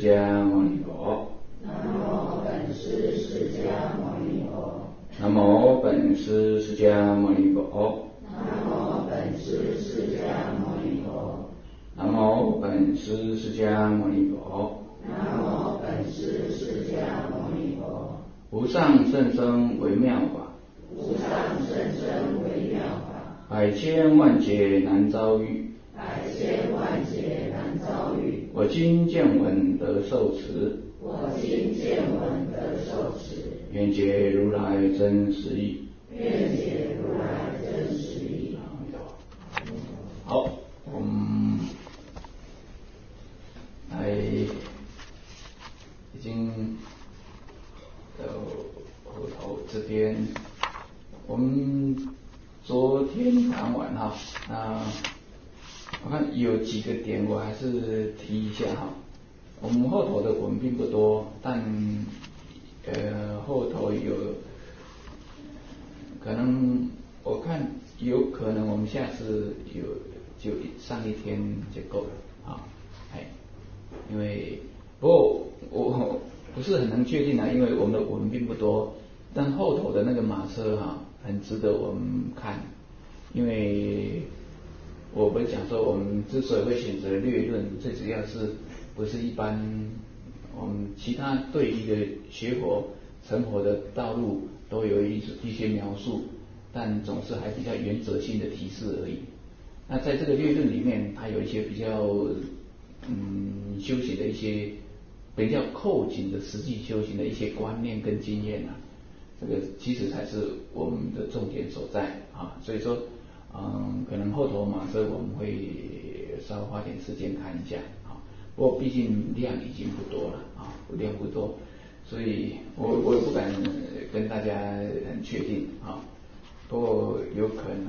迦牟尼佛。 南无本师释迦牟尼佛。 南无本师释迦牟尼佛。 南无本师释迦牟尼佛。 南无本师释迦牟尼佛。 南无本师释迦牟尼佛。 无上甚深微妙法， 无上甚深微妙法， 百千万劫难遭遇， 百千万劫难遭遇。 我今见闻得受持， 我今见闻得受持， 愿解如来真实义。 愿解如来真实义。 好，我们来已经到后头这边，我们昨天谈完哈，那我看有几个点我还是提一下哈。我们后头的文并不多，但后头有可能我看有可能我们下次就上一天就够了啊，因为不过我不是很能确定啊，因为我们的文并不多，但后头的那个马车很值得我们看，因为我们讲说我们之所以会选择略论，最主要是不是一般我们其他对一个学佛成佛的道路都有一些描述，但总是还比较原则性的提示而已。那在这个略论里面，它有一些比较修行的一些比较扣紧的实际修行的一些观念跟经验这个其实才是我们的重点所在所以说可能后头马车我们会稍微花点时间看一下不过毕竟量已经不多了量不多，所以我也不敢跟大家很确定不过有可能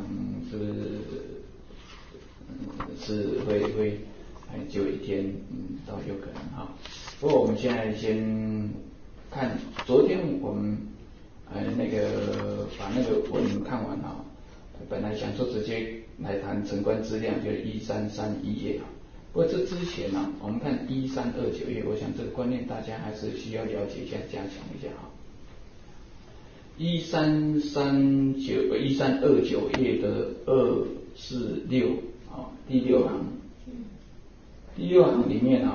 是会久一天倒有可能不过我们现在先看昨天我们那个把那个文看完本来想说直接来谈成观资量，就是1331页不过这之前我们看1329页，我想这个观念大家还是需要了解一下，加强一下1329页的246第六行，第六行里面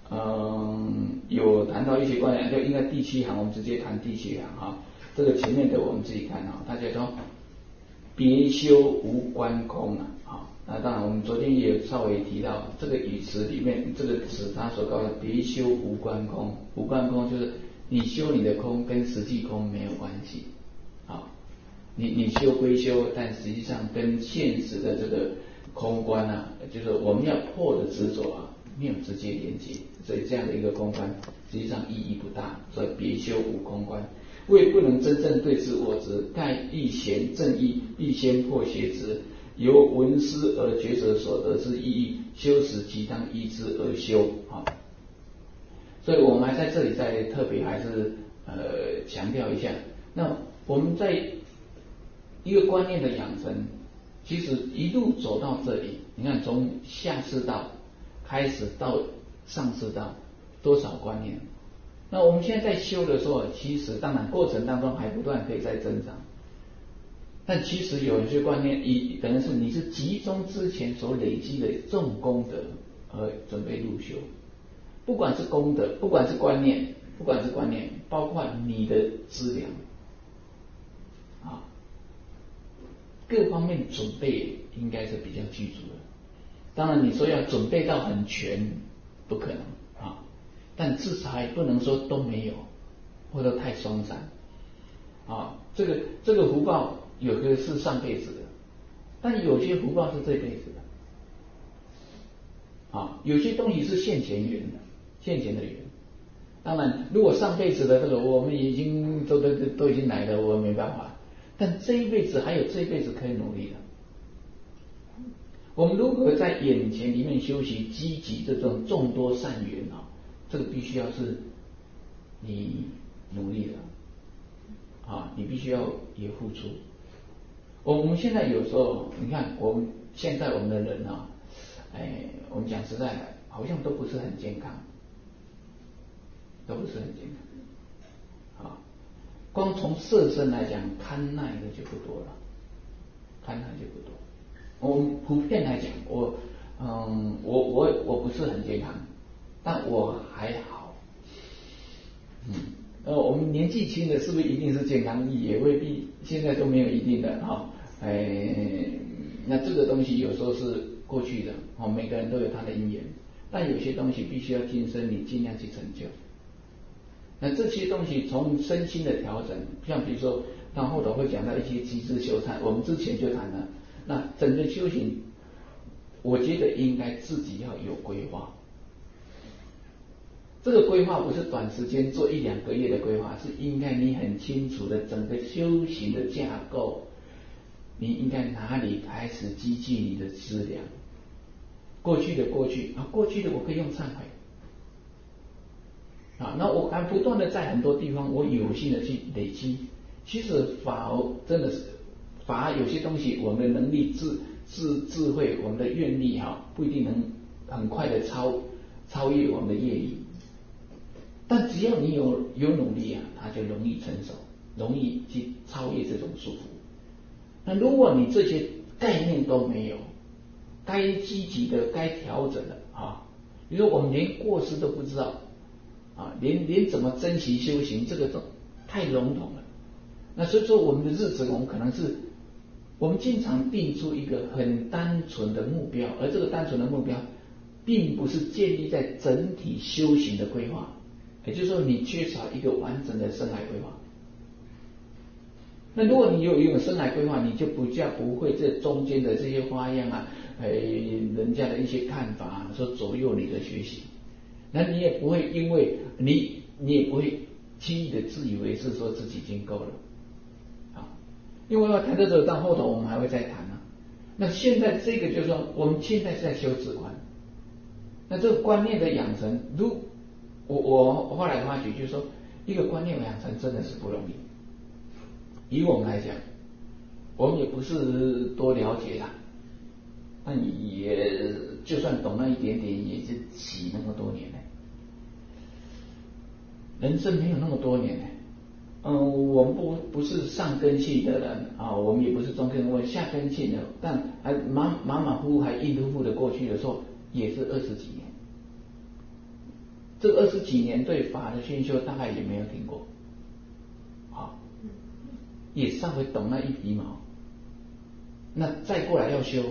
有谈到一些观念，就应该第七行，我们直接谈第七行这个前面的我们自己看他就说别修无关空那当然我们昨天也有稍微提到这个语词里面，这个词他所告的别修无关空，无关空就是你修你的空跟实际空没有关系你修归修，但实际上跟现实的这个空观就是我们要破的执着没有直接连接，所以这样的一个空观实际上意义不大，所以别修无空观，为不能真正对治我执，盖欲显正义，必先破邪执，由闻思而觉者所得之意义，修持即当依之而修所以我们还在这里再特别还是强调一下，那我们在一个观念的养成，其实一路走到这里，你看从下士道开始到上士道多少观念，那我们现在在修的时候，其实当然过程当中还不断可以再增长，但其实有一些观念可能是你是集中之前所累积的重功德而准备入修，不管是功德，不管是观念，包括你的资粮各方面准备应该是比较具足的。当然你说要准备到很全不可能但至少还不能说都没有，或者太松散这个福报有的是上辈子的，但有些福报是这辈子的有些东西是现前缘的，现前的缘。当然如果上辈子的这个我们已经都已经来了，我没办法，但这一辈子还有这一辈子可以努力的。我们如何在眼前里面修习积极这种众多善缘这个必须要是你努力的你必须要也付出。我们现在有时候你看我们现在我们的人我们讲实在的好像都不是很健康都不是很健康。啊，光从色身来讲，堪耐的就不多了，堪耐就不多。我们普遍来讲，我不是很健康，但我还好。我们年纪轻的是不是一定是健康？也未必，现在都没有一定的哈。那这个东西有时候是过去的，每个人都有他的因缘，但有些东西必须要今生你尽量去成就。那这些东西从身心的调整，像比如说，到后头会讲到一些机制修禅，我们之前就谈了。那整个修行，我觉得应该自己要有规划。这个规划不是短时间做1-2个月的规划，是应该你很清楚的整个修行的架构，你应该哪里开始积聚你的资粮。过去的过去啊，过去的我可以用忏悔啊，那我还不断的在很多地方我有心的去累积。其实法真的是法有些东西，我们的能力智慧，我们的愿力不一定能很快的超越我们的业力。但只要你有努力它就容易成熟，容易去超越这种束缚。那如果你这些概念都没有，该积极的、该调整的比如说我们连过失都不知道连怎么珍惜修行，这个都太笼统了。那所以说我们的日子，我们可能是我们经常定出一个很单纯的目标，而这个单纯的目标并不是建立在整体修行的规划。也就是说，你缺少一个完整的生涯规划。那如果你有一种生涯规划，你就不会这中间的这些花样人家的一些看法说左右你的学习。那你也不会因为你也不会轻易的自以为是说自己已经够了。因为要谈到这个，到后头我们还会再谈那现在这个就是说，我们现在是在修止观。那这个观念的养成，我后来发觉，就是说，一个观念的养成真的是不容易。以我们来讲，我们也不是多了解啦，但也就算懂那一点点，也是起那么多年人生没有那么多年我们不是上根性的人我们也不是中根，我下根性的，但还马马虎虎还硬乎乎的过去的时候，也是20几年。这20几年对法的熏修大概也没有听过，也稍微懂那一皮毛。那再过来要修，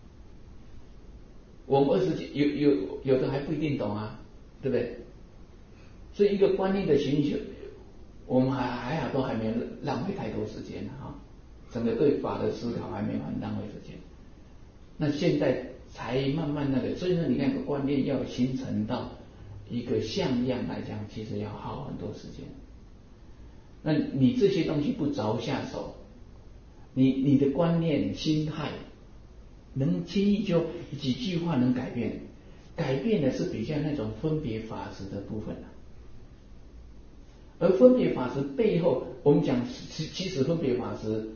我们20几有的还不一定懂对不对？所以一个观念的熏修，我们还好，都还没有浪费太多时间整个对法的思考还没有很浪费时间。那现在才慢慢所以说你看观念要形成到一个像样来讲，其实要耗很多时间。那你这些东西不着下手，你的观念心态能轻易就几句话能改变，改变的是比较那种分别法执的部分而分别法执背后，我们讲其实分别法执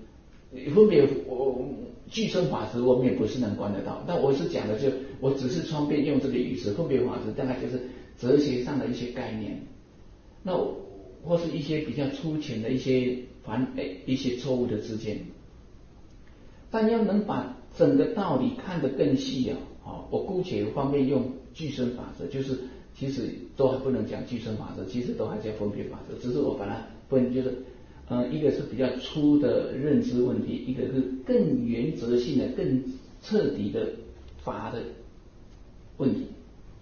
具身法执我们也不是能观得到，但我是讲的我只是方便用这个语词，分别法执大概就是哲学上的一些概念，那或是一些比较粗浅的一些错误的知见。但要能把整个道理看得更细我姑且方便用具身法则，就是其实都还不能讲具身法则，其实都还叫分别法则，只是我把它分就是一个是比较粗的认知问题，一个是更原则性的、更彻底的法的问题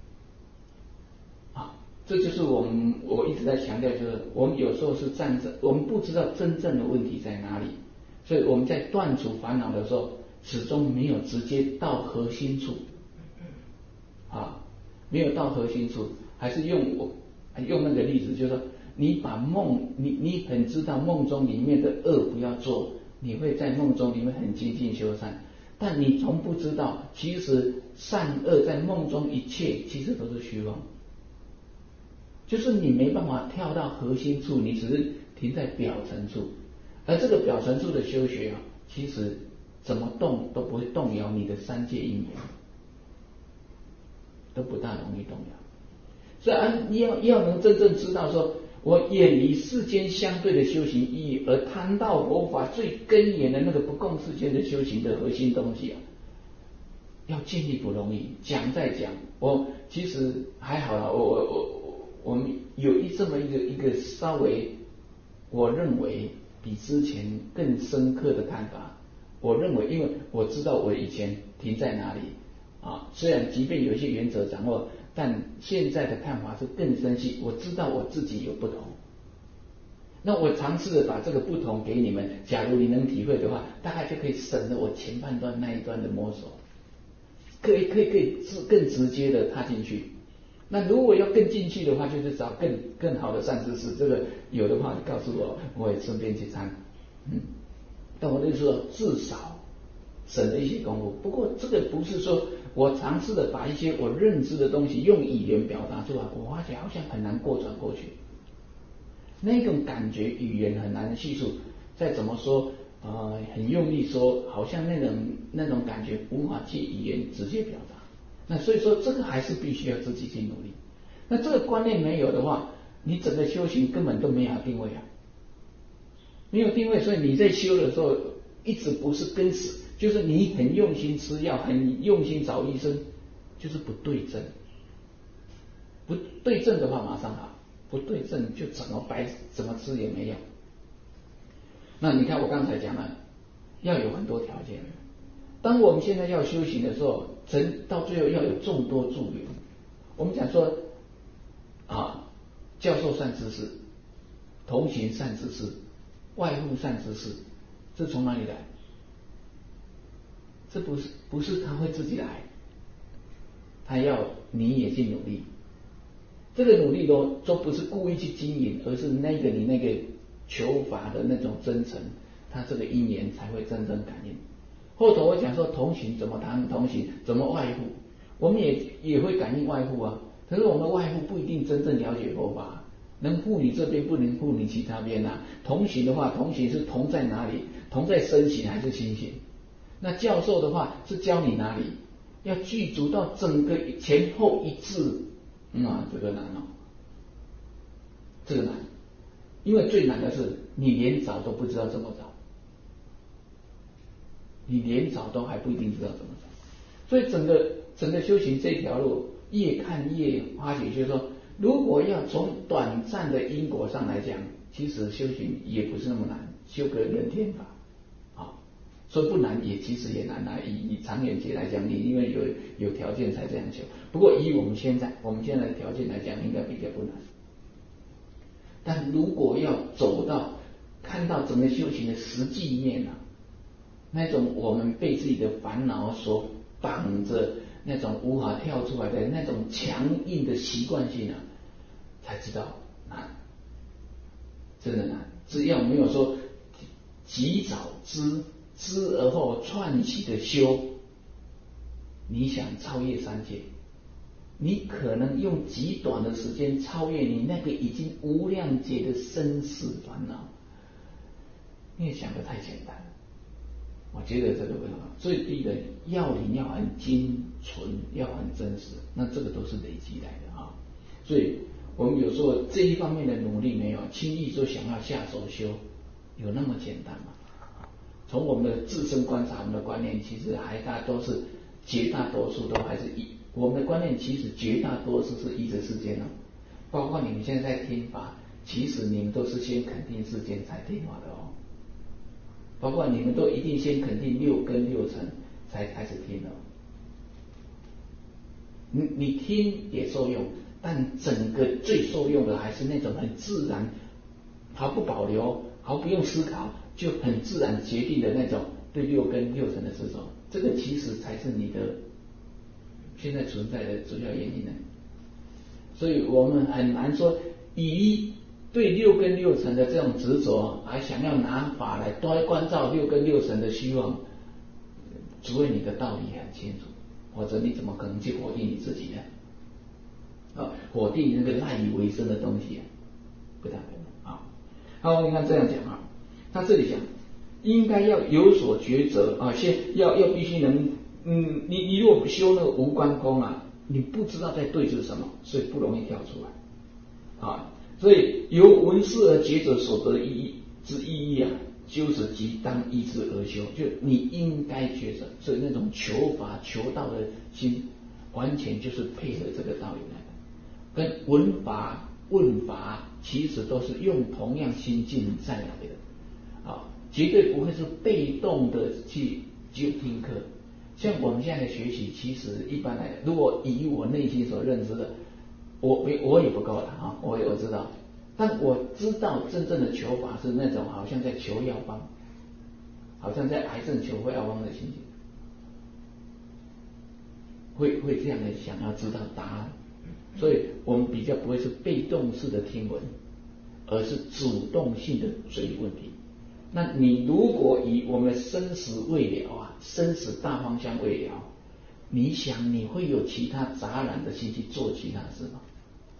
这就是我一直在强调，就是我们有时候是我们不知道真正的问题在哪里，所以我们在断除烦恼的时候，始终没有直接到核心处没有到核心处，还是用那个例子，就是说你把梦，你很知道梦中里面的恶不要做，你会在梦中里面很精进修善，但你从不知道其实善恶在梦中一切其实都是虚妄，就是你没办法跳到核心处，你只是停在表层处，而这个表层处的修学其实怎么动都不会动摇你的三界因缘，都不大容易动摇。 所以要能真正知道说，我远离世间相对的修行意义，而谈到佛法最根源的那个不共世间的修行的核心东西啊，要建立不容易。讲再讲，我其实还好啦，我们有这么一个稍微，我认为比之前更深刻的看法。我认为，因为我知道我以前停在哪里啊，虽然即便有一些原则掌握，但现在的看法是更深细。我知道我自己有不同，那我尝试的把这个不同给你们，假如你能体会的话，大概就可以省了我前半段那一段的摸索，可以更直接的踏进去。那如果要更进去的话，就是找更好的善知识，这个有的话你告诉我，我也顺便去参。但我就是说，至少省了一些功夫。不过这个不是说我尝试的把一些我认知的东西用语言表达出来，我发觉好像很难过转过去。那种感觉语言很难叙述，再怎么说很用力说，好像那种感觉无法借语言直接表达。那所以说这个还是必须要自己去努力。那这个观念没有的话，你整个修行根本都没有定位啊，没有定位，所以你在修的时候一直不是跟死，就是你很用心吃药，很用心找医生，就是不对症。不对症的话马上好，不对症就怎么吃也没用。那你看我刚才讲了，要有很多条件。当我们现在要修行的时候，到最后要有众多助缘。我们讲说教授善知识，同行善知识，外护善知识，这从哪里来？这不是他会自己来，他要你也去努力。这个努力都不是故意去经营，而是你那个求法的那种真诚，他这个因缘才会真正感应。后头我讲说同行怎么谈同行，怎么外护，我们也会感应外护啊。可是我们外护不一定真正了解佛法，能护你这边，不能护你其他边啊。同行的话，同行是同在哪里？同在身形还是心形？那教授的话是教你哪里？要具足到整个前后一致。这个难这个难，因为最难的是你连找都不知道怎么找，你连找都还不一定知道怎么找。所以整个修行这条路，越看越发觉，就是说，如果要从短暂的因果上来讲，其实修行也不是那么难，修个人天法说不难其实也难啊。以长远节来讲，你因为有条件才这样修。不过以我们现在的条件来讲，应该比较不难。但如果要走到看到整个修行的实际面那种我们被自己的烦恼所绑着，那种无法跳出来的那种强硬的习惯性才知道难，真的难。只要没有说及早知而后串起的修，你想超越三界，你可能用极短的时间超越你那个已经无量劫的生死烦恼。你也想得太简单了，我觉得这个不好。最低的要领要很精纯，要很真实，那这个都是累积来的所以我们有时候这一方面的努力没有，轻易就想要下手修，有那么简单吗？从我们的自身观察，我们的观念其实绝大多数都还是我们的观念，其实绝大多数是依着世间包括你们现在听法，其实你们都是先肯定世间才听法的包括你们都一定先肯定六根六尘才开始听的你听也受用，但整个最受用的还是那种很自然，毫不保留，毫不用思考，就很自然决定的那种对六根六尘的执着。这个其实才是你的现在存在的主要原因所以我们很难说以对六根六尘的这种执着，还想要拿法来多关照六根六尘的虚妄，除非你的道理很清楚，或者你怎么可能去否定你自己呢？否定那个赖以为生的东西不太可能好，你看这样讲他这里讲应该要有所抉择先要必须能你如果不修那个无关空你不知道在对峙什么，所以不容易跳出来啊。所以由闻思而觉者所得意义啊，就是即当依之而修，就你应该觉着，所以那种求法求道的心，完全就是配合这个道理来的，跟闻法问法其实都是用同样心境在来的啊，绝对不会是被动的去听课。像我们现在的学习，其实一般来讲，如果以我内心所认知的，我也不够了啊，我知道，但我知道真正的求法是那种好像在求药方，好像在癌症求药方的心情，会这样的想要知道答案，所以我们比较不会是被动式的听闻，而是主动性的追问题。那你如果以我们的生死未了啊，生死大方向未了，你想你会有其他杂染的心去做其他事吗？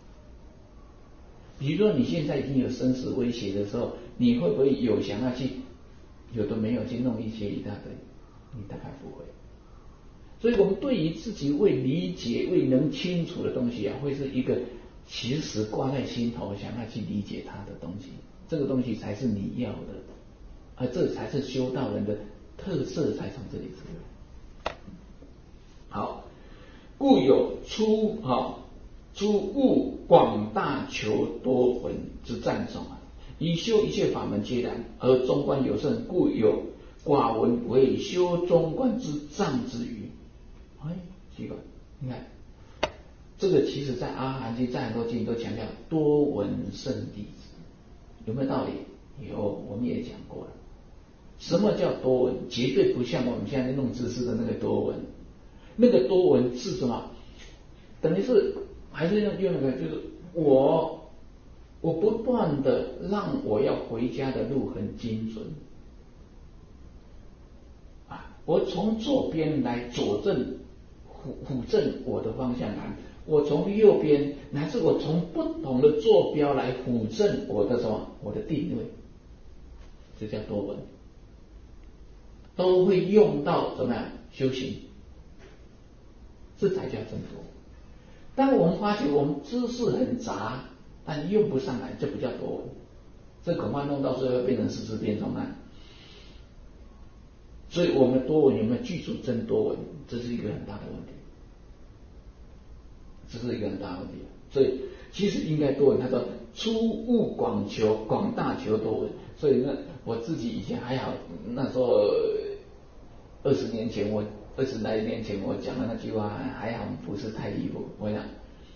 比如说你现在已经有生死威胁的时候，你会不会有想要去有的没有去弄一些一大堆？你大概不会。所以我们对于自己未理解未能清楚的东西啊，会是一个其实挂在心头想要去理解它的东西，这个东西才是你要的，而这才是修道人的特色，才从这里出来。好，故有出悟广大求多闻之赞颂啊，以修一切法门皆然，而中观有圣，故有寡闻为修中观之障之语。奇怪，你看这个其实在阿含经在很多经都强调多闻圣弟子，有没有道理？有，我们也讲过了。什么叫多闻？绝对不像我们现在弄知识的那个多闻，那个多闻是什么？等于是还是用那个，就是我不断的让我要回家的路很精准啊，我从左边来佐证辅正我的方向感，我从右边乃至我从不同的坐标来辅正我的什么？我的定位，这叫多闻，都会用到怎么样修行，这才叫真多。当我们发现我们知识很杂，但用不上来，这不叫多闻，这恐怕弄到最后变成识字变中案。所以我们多闻有没有具足真多闻，这是一个很大的问题，这是一个很大的问题。所以其实应该多闻，他说出悟广求，广大求多闻。所以呢，我自己以前还好，那时候20来年前我讲的那句话还好，不是太离谱。我想，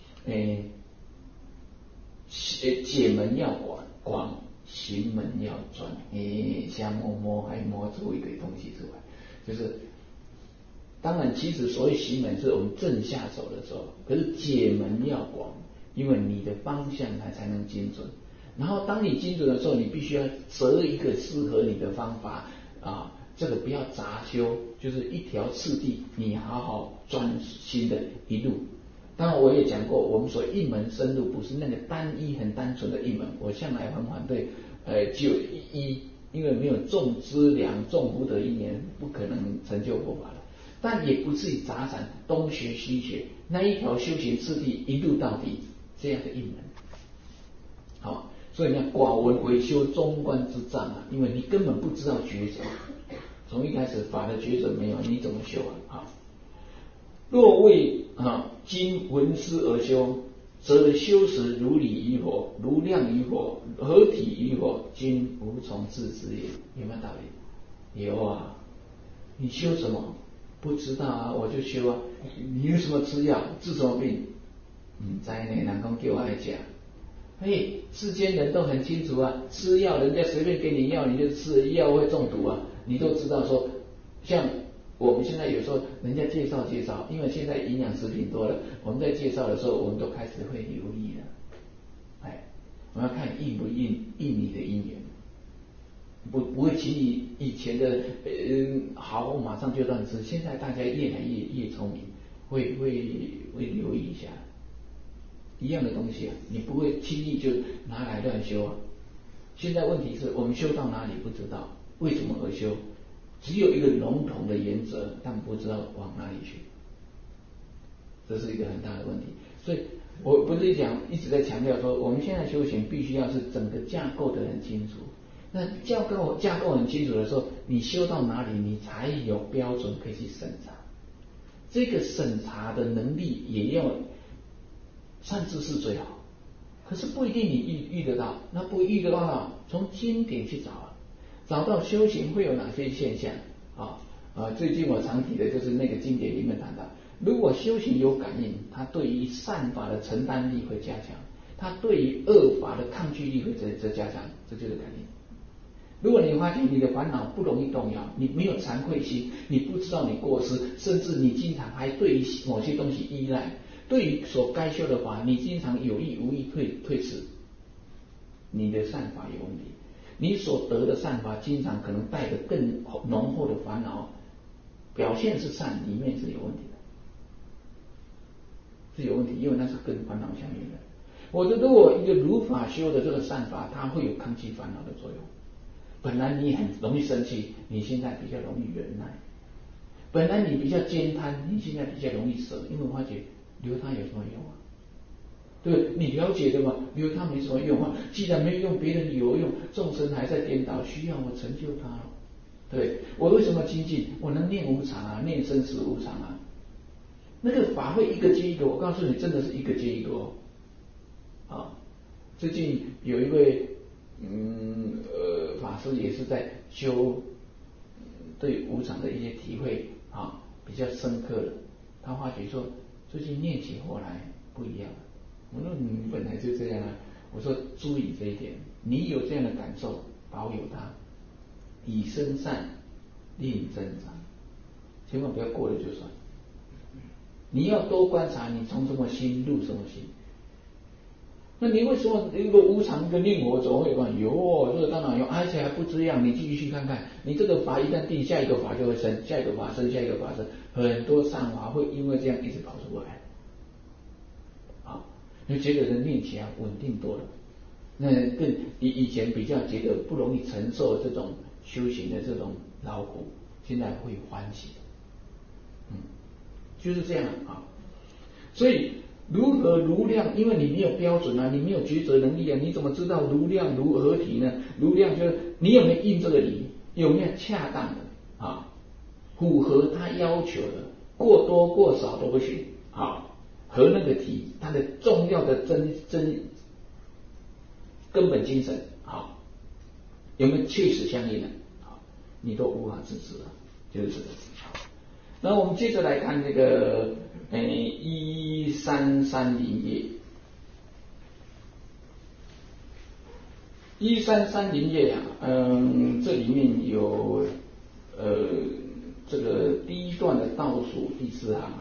解门要广，行门要专。瞎摸还摸出一堆东西出来，就是当然，其实所谓行门是我们正下手的时候，可是解门要广，因为你的方向才能精准。然后当你精准的时候，你必须要择一个适合你的方法啊，这个不要杂修，就是一条次第，你好好专心的一路。当然我也讲过，我们所一门深入不是那个单一很单纯的一门，我向来很反对就因为没有种资粮种福德因缘，不可能成就佛法的。但也不至于杂散东学西学，那一条修行次第一路到底，这样的一门。好，所以呢，寡闻为修中观之障啊，因为你根本不知道抉择，从一开始法的抉择没有，你怎么修啊？若为经闻思而修，则修时如理于火，如量于火，合体于火，均无从自知也。有没有道理？有啊。你修什么？不知道啊，我就修啊。你有什么吃药？治什么病？在呢，人讲叫我爱吃。世间人都很清楚啊，吃药人家随便给你药，你就吃，药会中毒啊。你都知道说，像我们现在有时候人家介绍，因为现在营养食品多了，我们在介绍的时候，我们都开始会留意了。我们要看应不应你的因缘，不会轻易以前的好，我马上就让你吃。现在大家越来越聪明，会留意一下。一样的东西啊，你不会轻易就拿来乱修啊。现在问题是我们修到哪里不知道，为什么而修？只有一个笼统的原则，但不知道往哪里去。 这是一个很大的问题。所以我不是一直在强调说，我们现在修行必须要是整个架构的很清楚。那架构很清楚的时候，你修到哪里，你才有标准可以去审查。这个审查的能力也要善知识最好，可是不一定你遇得到。那不遇得到，从经典去找到修行会有哪些现象最近我常提的就是那个经典里面谈到，如果修行有感应，它对于善法的承担力会加强，它对于恶法的抗拒力会再加强，这就是感应。如果你发现你的烦恼不容易动摇，你没有惭愧心，你不知道你过失，甚至你经常还对于某些东西依赖，对于所该修的法，你经常有意无意推迟，你的善法有问题。你所得的善法经常可能带着更浓厚的烦恼，表现是善，里面是有问题的，是有问题，因为那是跟烦恼相应的。我觉得如果一个如法修的这个善法，它会有抗拒烦恼的作用。本来你很容易生气，你现在比较容易忍耐；本来你比较坚贪，你现在比较容易舍，因为我发觉留它有什么用啊？对，你了解的嘛，留它没什么用啊。既然没有用，别人有用，众生还在颠倒，需要我成就他了。对，我为什么精进？我能念无常啊，念生死无常啊。那个法会一个接一个，我告诉你，真的是一个接一个最近有一位法师也是在修对无常的一些体会比较深刻的，他发觉说最近念起后来不一样了。我说你本来就这样啊，我说注意这一点，你有这样的感受，保有它，以身善令增长，千万不要过了就算。你要多观察，你从什么心入什么心。那你为什么一个无常跟令我总会讲这个当然有，而且还不这样，你继续去看看，你这个法一旦定，下一个法就会生，下一个法生，下一个法生，很多善法会因为这样一直跑出来。你觉得人念起来稳定多了，那更以前比较觉得不容易承受这种修行的这种劳苦，现在会欢喜。就是这样所以如何如量，因为你没有标准啊，你没有抉择能力啊，你怎么知道如量如何体呢？如量就是你有没有应这个理，有没有恰当的符合他要求的，过多过少都不行和那个体它的重要的真根本精神有没有切实相应的你都无法支持了，就是这个那我们接着来看这个1330页，1330页这里面有这个第一段的倒数第4行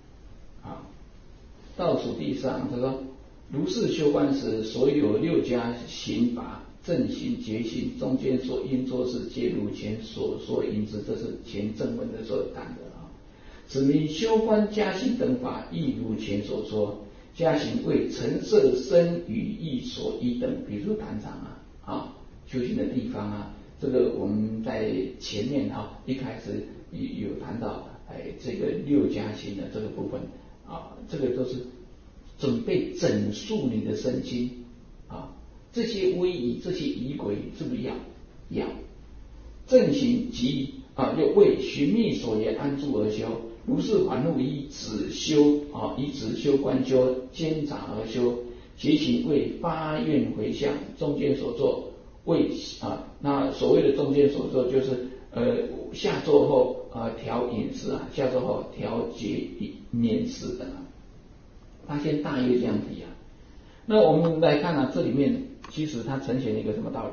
倒数第4行，他说如是修观时，所有6家行法、正行、觉行中间所应做事，皆如前所说应之。这是前正文的时候谈的此名修观家行等法，亦如前所说。家行为陈设身语意所依等，比如坛场修行的地方这个我们在前面一开始有谈到这个6家行的这个部分这个都是准备整肃你的身心这些威仪、这些仪轨是不是要正行即又为寻觅所言安住而修，如是反复以止修以止修观修兼杂而修。觉行为发愿回向，中间所作为那所谓的中间所作就是下座后调饮食下座后调节饮食等他先大约这样提那我们来看这里面其实它呈现了一个什么道理？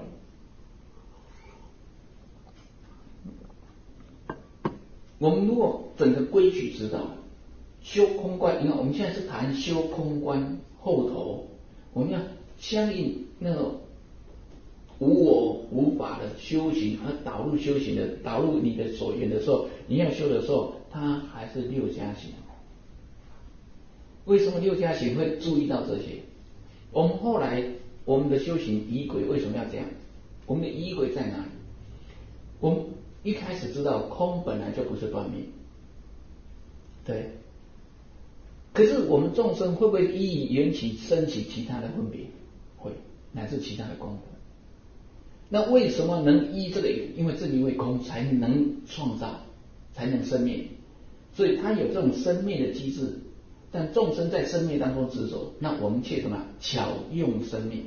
我们如果整个规矩知道，修空观，你看我们现在是谈修空观后头，我们要相应那个无我无法的修行，而导入修行的，导入你的所缘的时候，你要修的时候，它还是6家行。为什么6家行会注意到这些？我们后来我们的修行仪轨为什么要这样？我们的仪轨在哪里？我们一开始知道空本来就不是断灭，对， 可是我们众生会不会依缘起升起其他的分别？会，乃至其他的功德。那为什么能依这个？因为正因为空才能创造，才能生灭，所以它有这种生灭的机制。但众生在生灭当中执着，那我们却什么？巧用生灭，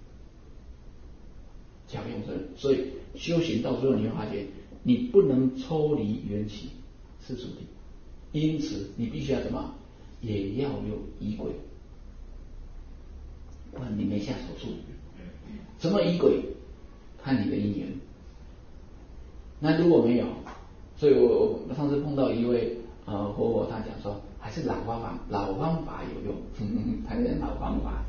巧用生灭。所以修行到最后，你会发现，你不能抽离缘起世俗谛，因此你必须要什么？也要有仪轨，不然你没下手术。什么仪轨？看你的因缘。那如果没有，所以我上次碰到一位活佛，他讲说还是老方法有用，还是老方法。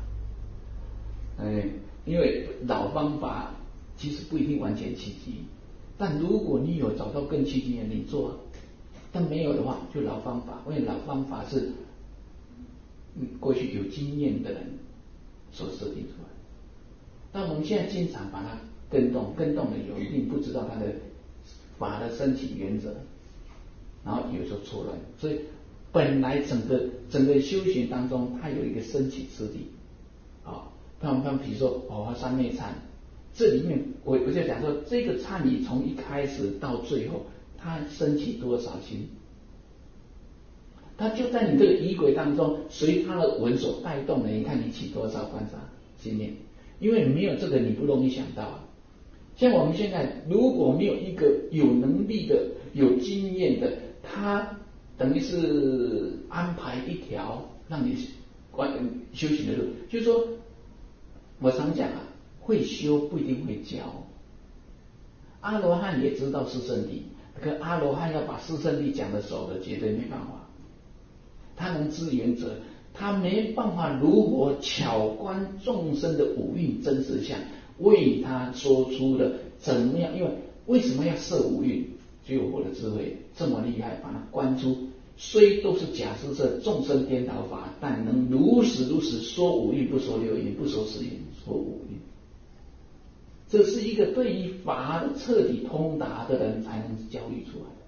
因为老方法其实不一定完全契机，但如果你有找到更契机的，你做；但没有的话，就老方法。因为老方法是过去有经验的人所设定出来，但我们现在经常把它跟动的有一定不知道它的法的升起原则，然后有时候错乱。所以本来整个修行当中，它有一个升起之地啊。他们比如说三昧忏，这里面我就讲说，这个忏礼从一开始到最后，它升起多少心？它就在你这个仪轨当中，随它的文所带动的，你看你起多少观察心念？因为没有这个，你不容易想到啊。像我们现在如果没有一个有能力的、有经验的，他等于是安排一条让你修行的路，就是说，我常讲啊，会修不一定会教。阿罗汉也知道四圣谛，可阿罗汉要把四圣谛讲得熟的，绝对没办法。他能知原则，他没办法如何巧观众生的五蕴真实相，为他说出了怎么样？因为为什么要摄五蕴？就有我的智慧这么厉害，把它观出。虽都是假施设众生颠倒法，但能如实说五蕴，不说六蕴，不说十蕴，说五蕴。这是一个对于法的彻底通达的人才能教育出来的。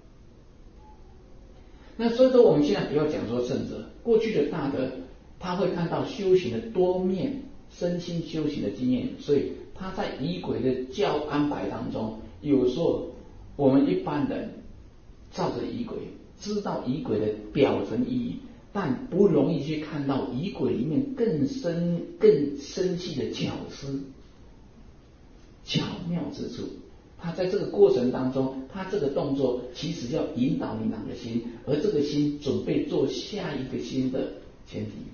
那所以说，我们现在不要讲说圣者，过去的大德他会看到修行的多面，身心修行的经验，所以他在仪轨的教安排当中，有时候我们一般人照着仪轨，知道仪轨的表层意义，但不容易去看到仪轨里面更深细的巧思、巧妙之处。他在这个过程当中，他这个动作其实要引导你哪个心，而这个心准备做下一个心的前提，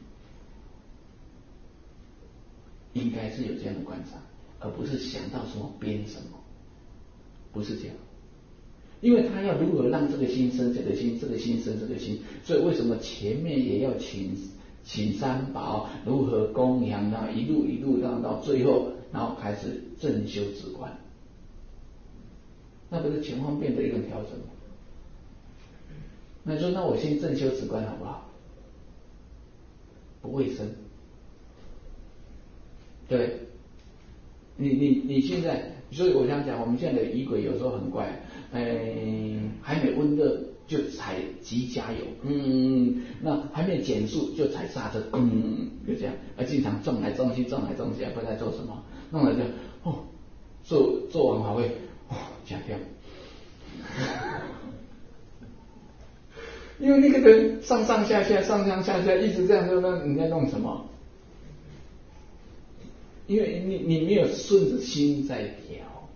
应该是有这样的观察，而不是想到什么编什么，不是这样。因为他要如何让这个心生这个心，这个心生这个心，所以为什么前面也要请三宝，如何供养，然后一路让到最后，然后开始正修止观。那不是全方面的一种调整吗？那你说，那我先正修止观好不好？不卫生，对。你现在，所以我想讲，我们现在的仪轨有时候很怪，还没温热就踩急加油，那还没减速就踩刹车，就这样，经常撞来撞去，不知道在做什么，弄了就做完还会假掉。因为那个人上下一直这样，那你在弄什么？因为你没有顺着心在调，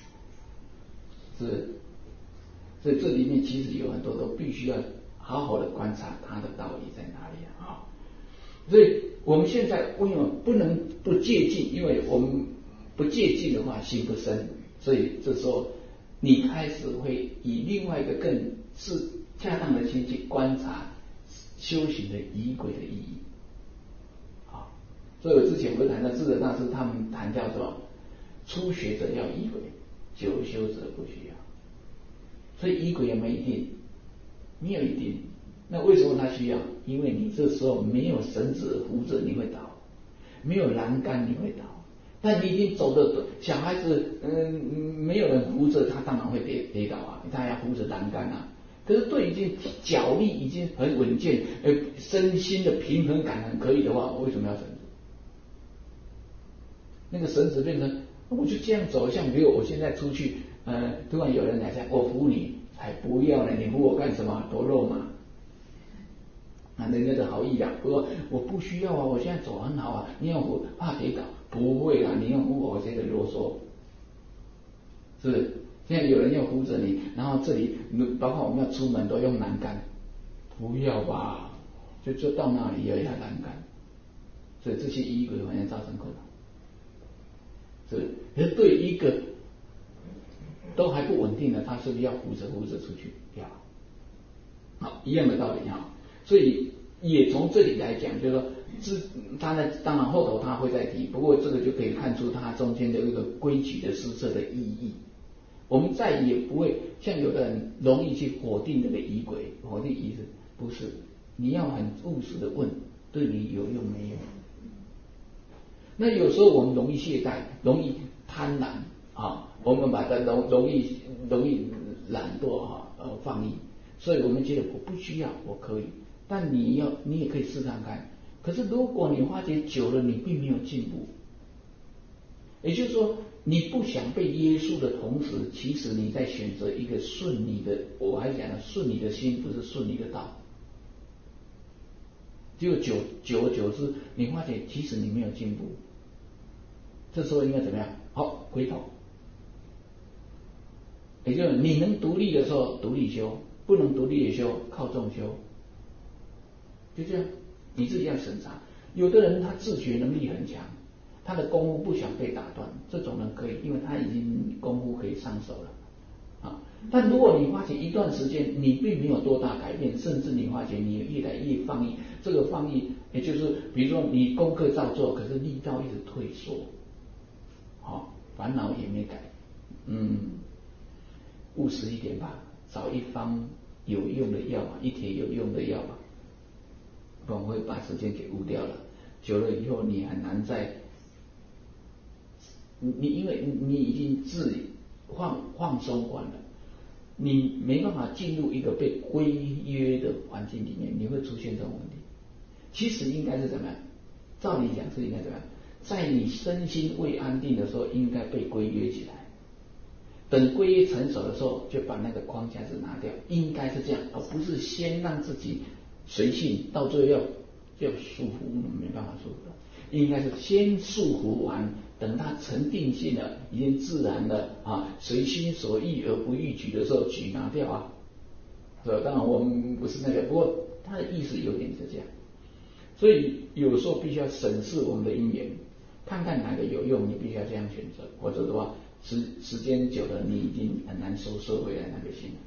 所以这里面其实有很多都必须要好好的观察它的道理在哪里啊。所以我们现在为什么不能不戒禁？因为我们不戒禁的话，心不生，所以这时候你开始会以另外一个更是恰当的心去观察修行的仪轨的意义。所以我之前不是谈到智者大师，他们谈叫做初学者要仪轨，久修者不需要。所以仪轨有没有一定？没有一定。那为什么他需要？因为你这时候没有绳子扶着，你会倒；没有栏杆，你会倒。但你已经走的小孩子，没有人扶着，他当然会跌倒啊，他要扶着栏杆啊。 可是对已经脚力已经很稳健，身心的平衡感很可以的话，我为什么要绳子？那个绳子变成我就这样走，像比如我现在出去，突然有人来讲我扶你，还不要呢，你扶我干什么？多肉麻。人家的好意啊，不过我不需要啊，我现在走很好啊，你要扶怕跌倒，不会啦，你要扶我这个啰嗦，是不是？现在有人要扶着你，然后这里包括我们要出门都用栏杆，不要吧，就到那里要栏杆，所以这些衣柜反而造成困扰，是不是？可是对一个都还不稳定的，他是不是要扶着出去？要，好，一样的道理哈。所以也从这里来讲，就是说，当然后头他会再提，不过这个就可以看出它中间的一个规矩的施设的意义。我们再也不会像有的人容易去否定那个仪轨，否定仪式，不是，你要很务实的问，对你有用没有？那有时候我们容易懈怠，容易贪婪啊，我们把它容易懒惰放逸，所以我们觉得我不需要，我可以，但你也可以试看看。可是如果你发觉久了，你并没有进步，也就是说，你不想被约束的同时，其实你在选择一个顺你的，我还讲了顺你的心，不是顺你的道。就久而久之，你发觉其实你没有进步，这时候应该怎么样？好，回头，也就是你能独立的时候独立修，不能独立的修靠众修，就这样，你自己要审查。有的人他自觉能力很强，他的功夫不想被打断，这种人可以，因为他已经功夫可以上手了啊。但如果你发觉一段时间你并没有多大改变，甚至你发觉你越来越放逸，这个放逸也就是比如说你功课照做，可是力道一直退缩，好，烦恼也没改，务实一点吧，找一方有用的药，一帖有用的药吧，不然会把时间给误掉了。久了以后，你很难再，因为你已经放松惯了，你没办法进入一个被规约的环境里面，你会出现这种问题。其实应该是怎么样？照理讲是应该怎么样？在你身心未安定的时候，应该被规约起来。等规约成熟的时候，就把那个框架子拿掉，应该是这样，而不是先让自己随性，到最后要束缚，没办法束缚的。应该是先束缚完，等它沉定性了，已经自然了啊，随心所欲而不逾矩的时候，矩拿掉啊，是吧？当然我们不是那个，不过它的意思有点是这样。所以有时候必须要审视我们的因缘，看看哪个有用，你必须要这样选择，否则的话，时间久了，你已经很难收回来那个心了。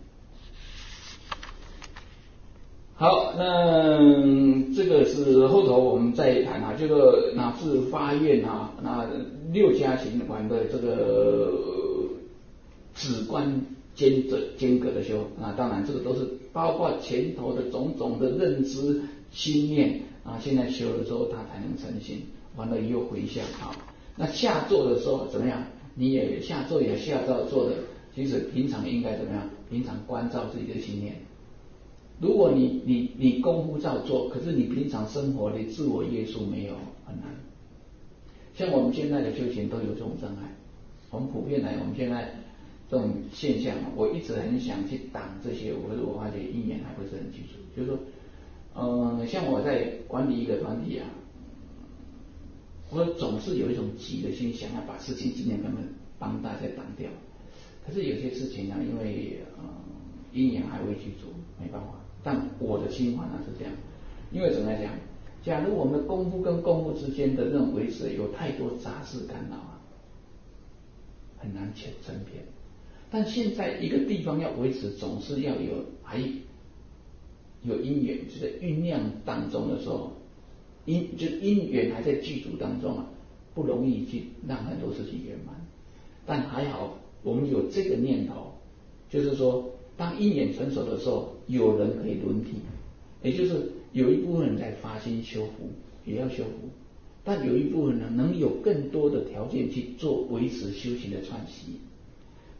好，那这个是后头我们再谈啊，这个乃至发愿啊，那六家行完的这个止观间隔的修啊，当然这个都是包括前头的种种的认知心念啊，现在修了之后它才能成型，完了以后回向啊。那下座的时候怎么样？你也下座也下照做的，其实平常应该怎么样？平常关照自己的心念。如果你功夫照做，可是你平常生活的自我约束没有，很难。像我们现在的修行都有这种障碍。我们普遍来，我们现在这种现象，我一直很想去挡这些，可是我发觉因缘还不是很清楚。就是说，像我在管理一个团体啊，我总是有一种急的心，想要把事情尽量帮大家挡掉。可是有些事情呢，因为因缘还未具足，没办法。但我的心法呢是这样，因为怎么来讲？假如我们的功夫跟功夫之间的这种维持有太多杂事干扰啊，很难成片。但现在一个地方要维持，总是要还有因缘，就在酝酿当中的时候，因缘还在具足当中啊，不容易去让很多事情圆满。但还好，我们有这个念头，就是说，当因缘成熟的时候，有人可以轮替，也就是有一部分人在发心修福，也要修福，但有一部分人能有更多的条件去做维持修行的串习。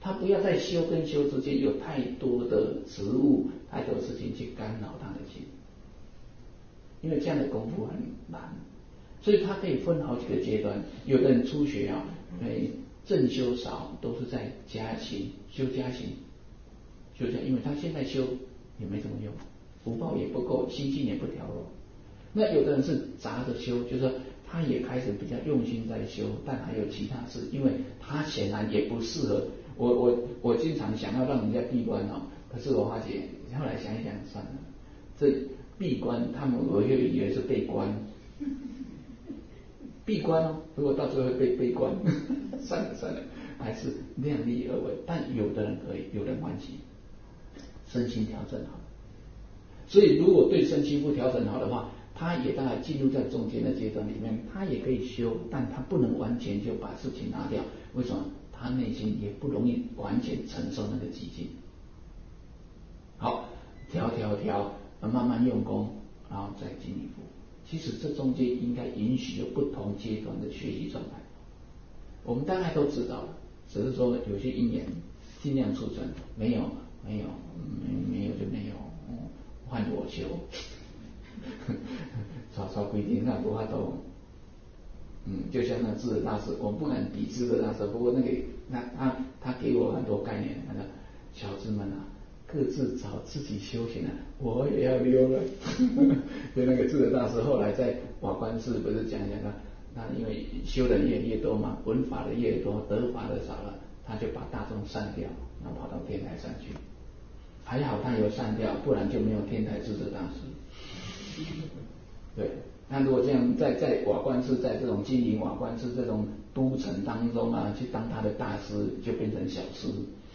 他不要在修跟修之间有太多的职务、太多事情去干扰他的心，因为这样的功夫很难，所以他可以分好几个阶段。有的人初学啊，正修少，都是在加行修加行，修加，因为他现在修也没什么用，福报也不够，心性也不调柔。那有的人是杂着修，就是说他也开始比较用心在修，但还有其他事，因为他显然也不适合。我经常想要让人家闭关哦，可是我发觉后来想一想算了，这闭关他们我就以为是被关，闭关哦，如果到最后会被关，算了，还是量力而为。但有的人可以，有人关系，身心调整好。所以如果对身心不调整好的话，他也当然进入在中间的阶段里面，他也可以修，但他不能完全就把事情拿掉。为什么？他内心也不容易完全承受那个寂静。好，调，慢慢用功，然后再进一步。其实这中间应该允许有不同阶段的学习状态。我们大概都知道了，只是说有些因缘尽量促成，没有就没有，换我修。草规定那不怕懂，就像那智者大师，我不敢比智者大师，不过他给我很多概念，他说小子们啊，各自找自己修行啊，我也要溜了。就那个智者大师后来在瓦官寺不是讲那因为修的越来越多嘛，闻法的越多，得法的少了，他就把大众散掉，然后跑到天台上去。还好他有散掉，不然就没有天台智者大师。对，那如果这样在瓦官寺，在这种经营瓦官寺这种都城当中啊，去当他的大师，就变成小师。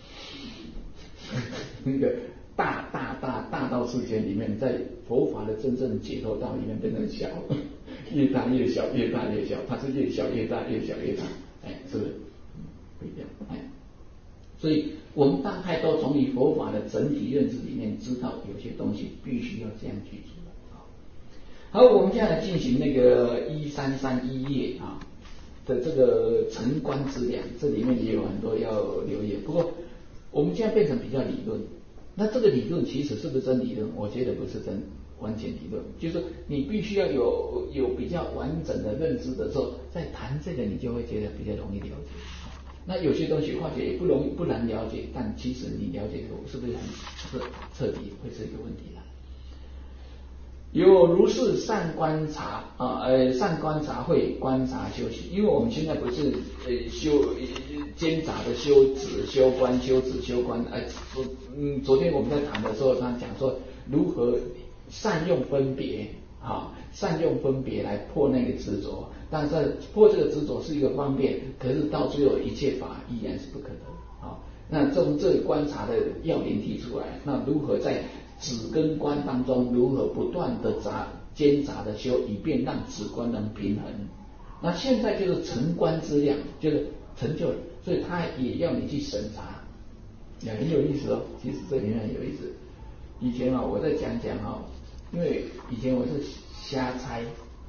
那个大道世界里面，在佛法的真正解脱道里面变成小，越大越小，越大越小，它是越小越大，越小越大，是不是？不一样，所以我们大概都从以佛法的整体认知里面知道，有些东西必须要这样去做。好，我们现在来进行那个1331页啊的这个成观之量，这里面也有很多要留意。不过我们现在变成比较理论，那这个理论其实是不是真理论？我觉得不是真完全理论，就是说你必须要有比较完整的认知的时候，在谈这个你就会觉得比较容易了解。那有些东西或者也不难了解，但其实你了解是不是很彻底，会是一个问题的。有如是善观察善观察会观察修行，因为我们现在不是修兼杂的修止修观修止修观，昨天我们在谈的时候，他讲说如何善用分别善用分别来破那个执着，但是破这个执着是一个方便，可是到最后一切法依然是不可得。那从这观察的要领提出来，那如何在止跟观当中如何不断的兼杂的修，以便让止观能平衡。那现在就是成观之量，就是成就了，所以他也要你去审查，也很有意思哦。其实这里面很有意思。以前我再讲因为以前我是瞎猜，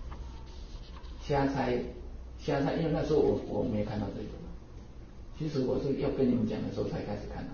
因为那时候我没看到这个，其实我是要跟你们讲的时候才开始看到。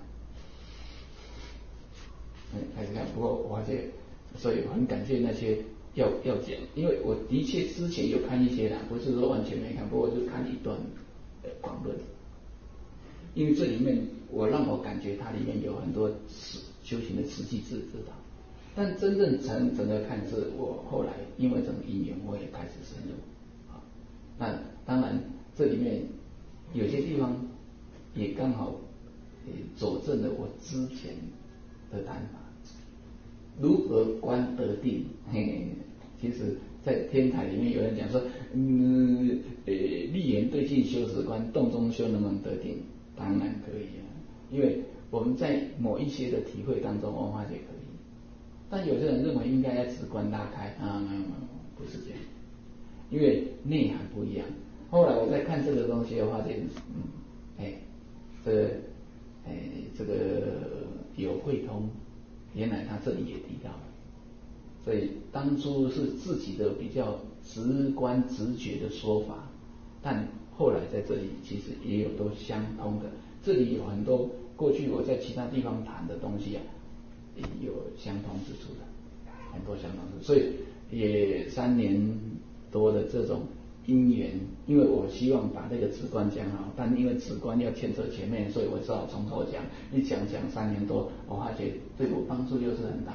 开始看，不过我发现，所以很感谢那些要讲，因为我的确之前有看一些啦，不是说完全没看，不过就看一段广论，因为这里面让我感觉它里面有很多修行的实际指导，但真正整个看是我后来因为这种因缘，我也开始深入。那当然这里面有些地方也刚好佐证了我之前的谈法。如何观得定？其实，在天台里面有人讲说，立言对境修止观，动中修能不能得定？当然可以啊，因为我们在某一些的体会当中，我发觉可以。但有些人认为应该要止观拉开没有，不是这样，因为内涵不一样。后来我在看这个东西的话，这个有会通。原来他这里也提到了，所以当初是自己的比较直观直觉的说法，但后来在这里其实也有都相通的， 这里有很多过去我在其他地方谈的东西啊，有相同之处的，很多相同之处，所以也3年多的这种因缘，因为我希望把这个止观讲好，但因为止观要牵扯前面，所以我只好从头讲，一讲3年多，我发觉对我帮助就是很大。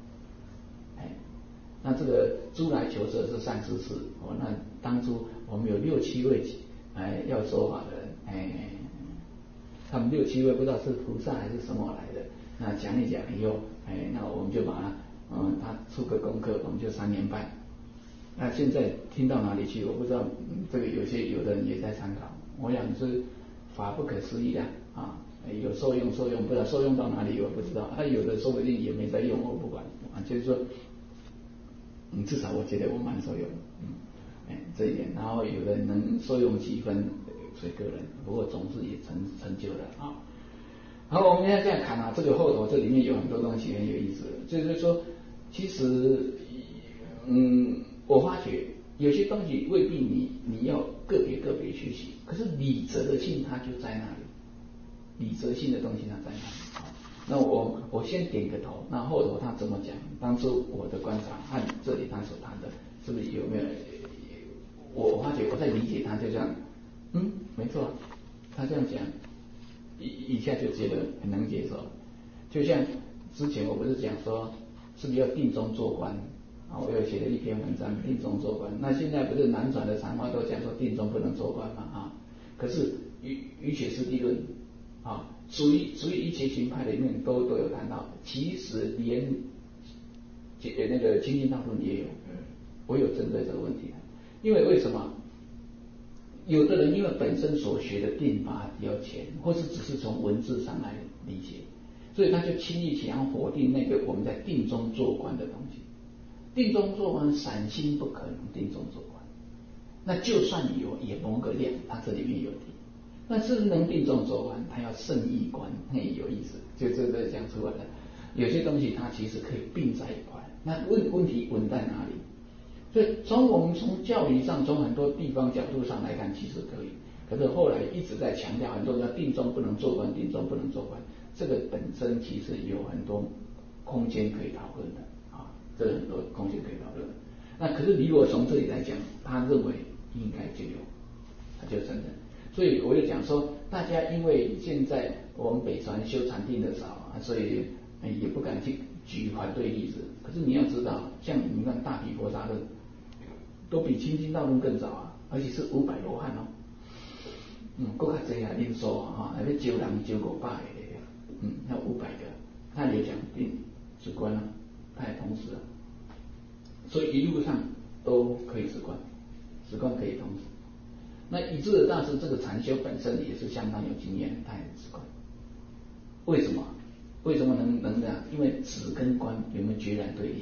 那这个诸来求者是善知识，那当初我们有6、7位要说法的人，他们6、7位不知道是菩萨还是什么来的，那讲一讲以后，那我们就把他出个功课，我们就3年半。那现在听到哪里去？我不知道，这个有的人也在参考。我想是法不可思议的啊，有受用，不知道受用到哪里我不知道，有的说不定也没在用，我不管就是说，至少我觉得我蛮受用，这一点。然后有的人能受用几分随个人，不过总是也成就了啊。好，我们现在这样看啊，这个后头这里面有很多东西很有意思，就是说，其实，我发觉有些东西未必你要个别学习，可是理则的性它就在那里，理则性的东西它在那里。那我先点个头，那后头他怎么讲？当初我的观察和这里他所谈的，是不是有没有？我发觉我在理解他就这样，没错，他这样讲，一下就觉得很能接受。就像之前我不是讲说，是不是要定中做观？我又写了一篇文章，定中做观。那现在不是南传的禅话都讲说定中不能做观嘛？可是瑜伽师地论属于一切行派里面都有谈到，其实连那个清净道论也有，我有针对这个问题。因为什么？有的人因为本身所学的定法比较浅，或是只是从文字上来理解，所以他就轻易想要否定那个我们在定中做观的东西。定中做观，散心不可能定中做观。那就算有，也谋个量，它这里面有定。那是不是能定中做观？它要胜义观，很有意思。就这讲出来了。有些东西它其实可以并在一块。那问题稳在哪里？所以我们从教理上，从很多地方角度上来看，其实可以。可是后来一直在强调，很多人定中不能做观，定中不能做观，这个本身其实有很多空间可以讨论的这个很多空间可以讨论。那可是如果从这里来讲，他认为应该就有，他就承认。所以我就讲说，大家因为现在我们北传修禅定的少所以也不敢去举反对例子。可是你要知道，像你看大毗婆沙论，都比清净道论更早而且是500罗汉更较济人数那要招人招500个那500个，他也讲定止观他也同时所以一路上都可以止观，止观可以同时。那以智的大师这个禅修本身也是相当有经验，他也止观。为什么能这样？因为止跟观有没有决然对立？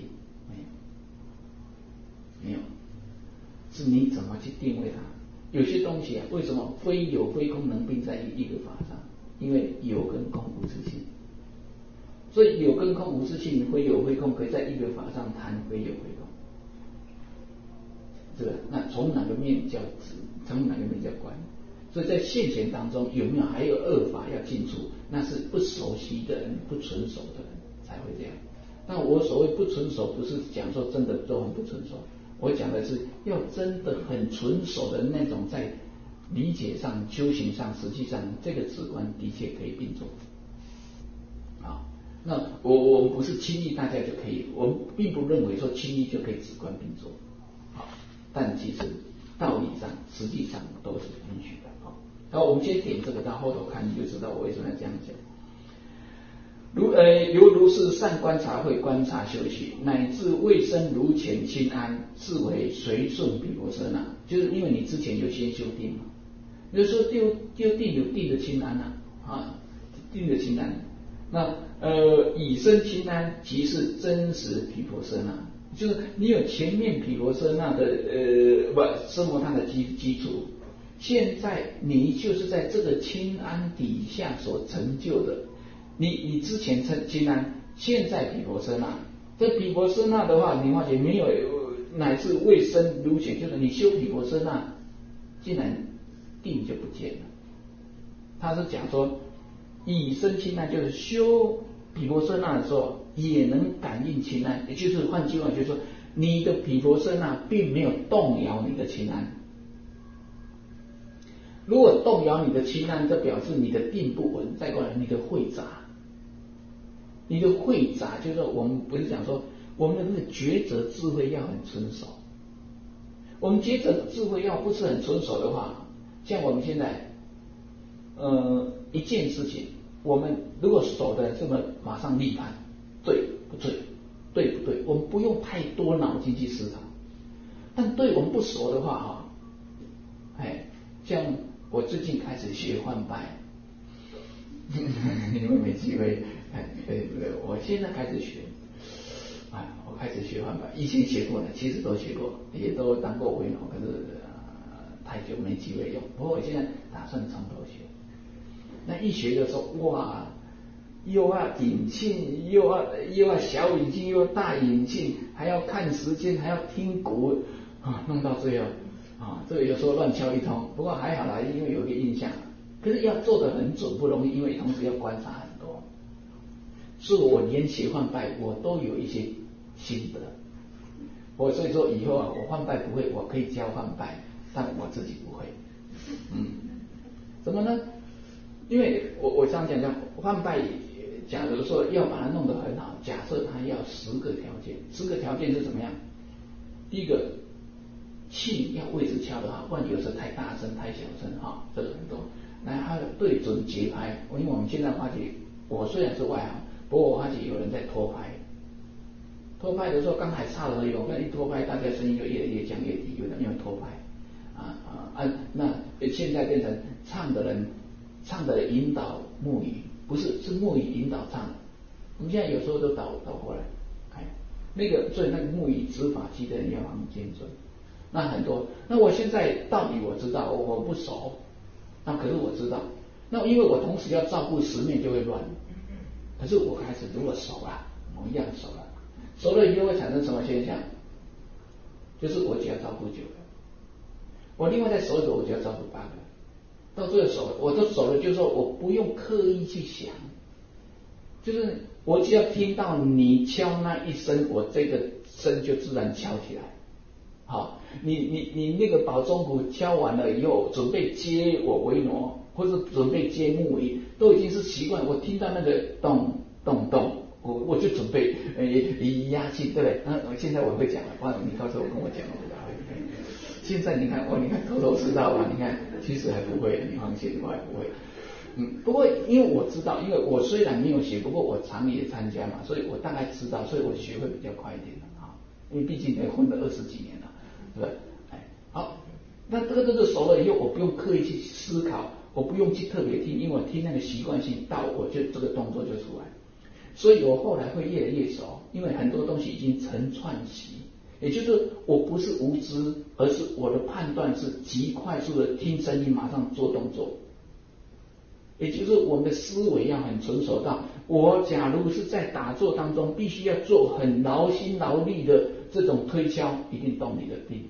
没有，是你怎么去定位它。有些东西为什么非有非空能并在一个法上？因为有跟空无自性，所以有跟空无自性，非有非空可以在一个法上谈非有非空。这个那从哪个面叫止，从哪个面叫观？所以在现前当中有没有还有恶法要进出？那是不熟悉的人、不纯熟的人才会这样。那我所谓不纯熟，不是讲说真的都很不纯熟，我讲的是要真的很纯熟的那种，在理解上、修行上，实际上这个止观的确可以并做。那我们不是轻易大家就可以，我们并不认为说轻易就可以止观并做。但其实道理上、实际上都是允许的。然后我们先点这个，到后头看你就知道我为什么要这样讲。由如是善观察会观察修习，乃至未生如前清安，是为随顺毗婆舍那。就是因为你之前有先修定嘛，就是说丢定有定的清安定的清安。那以生清安，即是真实毗婆舍那。就是你有前面毗婆舍那的奢摩他的基础，现在你就是在这个清安底下所成就的。你之前称清安，现在毗婆舍那。这毗婆舍那的话，你发觉没有乃至未生如前，就是你修毗婆舍那，竟然定就不见了。他是讲说， 以生清安，就是修毗婆舍那的时候也能感应清安，也就是换句话就是说，你的毗婆舍那并没有动摇你的清安。如果动摇你的清安，这表示你的定不稳，再过来你的慧杂，你的慧杂就是说，我们不是讲说我们的那个抉择智慧要很纯熟，我们抉择智慧要不是很纯熟的话，像我们现在一件事情，我们如果熟的这么马上立判，对不对，对不对，我们不用太多脑筋去思考。但对我们不熟的话像我最近开始学换拜，因为没机会，对，我现在开始学，我开始学换拜，以前学过呢，其实都学过，也都当过维诺，可是太久没机会用。不过我现在打算从头学。那一学的时候，哇，又要引磬，又要小引磬，又要大引磬，还要看时间，还要听鼓弄到最后这个有时候乱敲一通，不过还好啦，因为有一个印象。可是要做得很准不容易，因为同时要观察很多。所以我连学换拜我都有一些心得。所以说以后我换拜不会，我可以教换拜，但我自己不会。怎么呢？因为我这样讲换拜，假如说要把它弄得很好，假设它要10个条件，10个条件是怎么样？第一个，磬要位置敲得好，不然有时候太大声太小声这个很多。然后还有对准节拍，因为我们现在发觉，我虽然是外行，不过我发觉有人在拖拍。拖拍的时候刚才差了而已，我看一拖拍，大家声音就越来越降越低，有人因为拖拍那现在变成唱的人引导木鱼，不是木鱼引导唱的。我们现在有时候都倒过来，所以那个木鱼指法记得要很精准。那很多，那我现在道理我知道，我不熟，那可是我知道，那因为我同时要照顾10面就会乱。可是我开始如果熟了，某一样熟了以后会产生什么现象？就是我只要照顾9个，我另外再熟一个，我就要照顾8个。到最后熟了，我都熟了，就是说我不用刻意去想，就是我只要听到你敲那一声，我这个声就自然敲起来。好，你那个宝钟鼓敲完了以后，准备接我维诺，或者准备接木鱼，都已经是习惯。我听到那个咚咚咚，我就准备压气，对不对？现在我会讲了，不然你到时候跟我讲了，我会。现在你看头头是道吧？你看，其实还不会，你放心，我还不会。不过因为我知道，因为我虽然没有学，不过我常也参加嘛，所以我大概知道，所以我学会比较快一点因为毕竟也混了20几年了，对不对？好，那这个熟了以后，我不用刻意去思考，我不用去特别听，因为我听那个习惯性到，我就这个动作就出来。所以我后来会越来越熟，因为很多东西已经成串习，也就是我不是无知，而是我的判断是极快速的听声音，马上做动作。也就是我们的思维要很成熟到，我假如是在打坐当中，必须要做很劳心劳力的这种推敲，一定动你的定。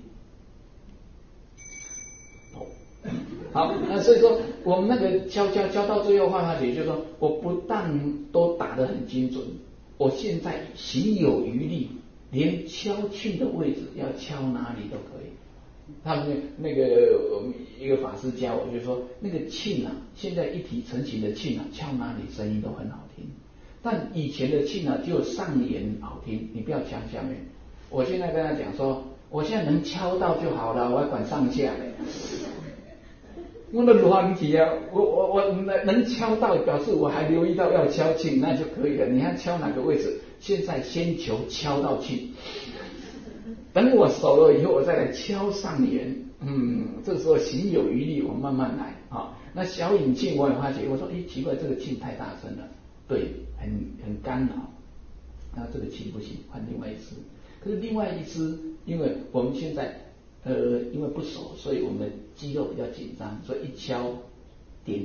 好，那所以说我们那个敲到最后发觉，就是说我不但都打得很精准，我现在行有余力，连敲磬的位置要敲哪里都可以。他们那个一个法师教我，就说那个磬现在一体成型的磬敲哪里声音都很好听。但以前的磬只有上沿好听，你不要敲下面。我现在跟他讲说，我现在能敲到就好了，我还管上下嘞。我的乱题我能敲到，表示我还留意到要敲磬，那就可以了。你看敲哪个位置？现在先求敲到磬。等我熟了以后，我再来敲上沿。这时候行有余力，我慢慢来那小引磬我也发觉，我说奇怪，这个磬太大声了，对，很干扰。那这个磬不行，换另外一支。可是另外一支，因为我们现在因为不熟，所以我们肌肉比较紧张，所以一敲点，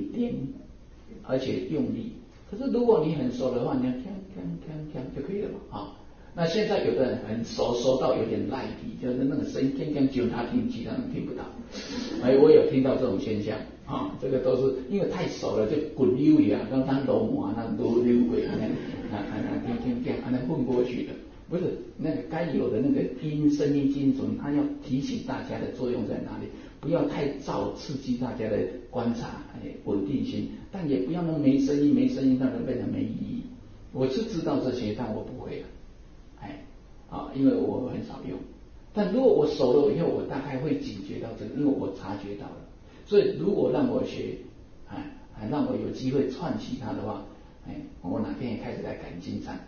而且用力。可是如果你很熟的话，你要锵就可以了嘛那现在有的人很熟到有点赖皮，就是那个声音渐渐只有他听，其他人听不到。我有听到这种现象啊，这个都是因为太熟了，就滚溜一样，刚刚罗马那都溜过，那混过去的。不是那个该有的那个声音精准，它要提醒大家的作用在哪里，不要太燥，刺激大家的观察，稳定性，但也不要那么没声音让人变得没意义。我是知道这些，但我不会因为我很少用。但如果我熟了以后，我大概会警觉到这个，因为我察觉到了。所以如果让我学，让我有机会串起它的话，我哪天也开始来赶经上。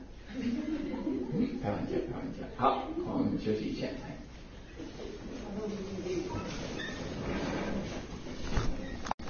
开玩笑。好，我们休息一下。